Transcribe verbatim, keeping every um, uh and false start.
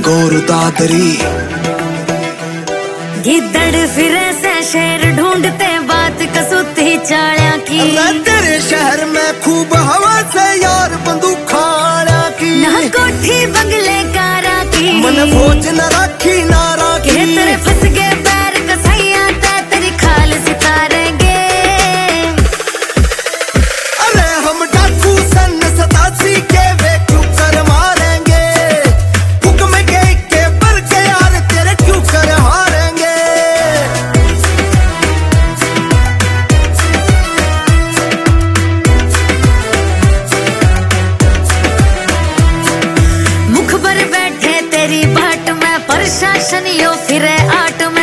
गौर दादरी। गिद्दड़ फिरे से शेर ढूंढते बात कसूती चाल्या की। तेरे शहर में खूब हवा से यार बंदूक खाड़ा की। ना कोठी बंगले कारा की मन फौज न राखी ना राखी। तेरे फंस गए पैर कसाइया तेरी खाल सितारेंगे। अरे हम डाकू सन सतासी के वे क्यों कर मारेंगे। हुक्म के के बर के यार तेरे क्यों कर हारेंगे। मुखबर बैठे तेरी बाट में प्रशासन यो फिरे आट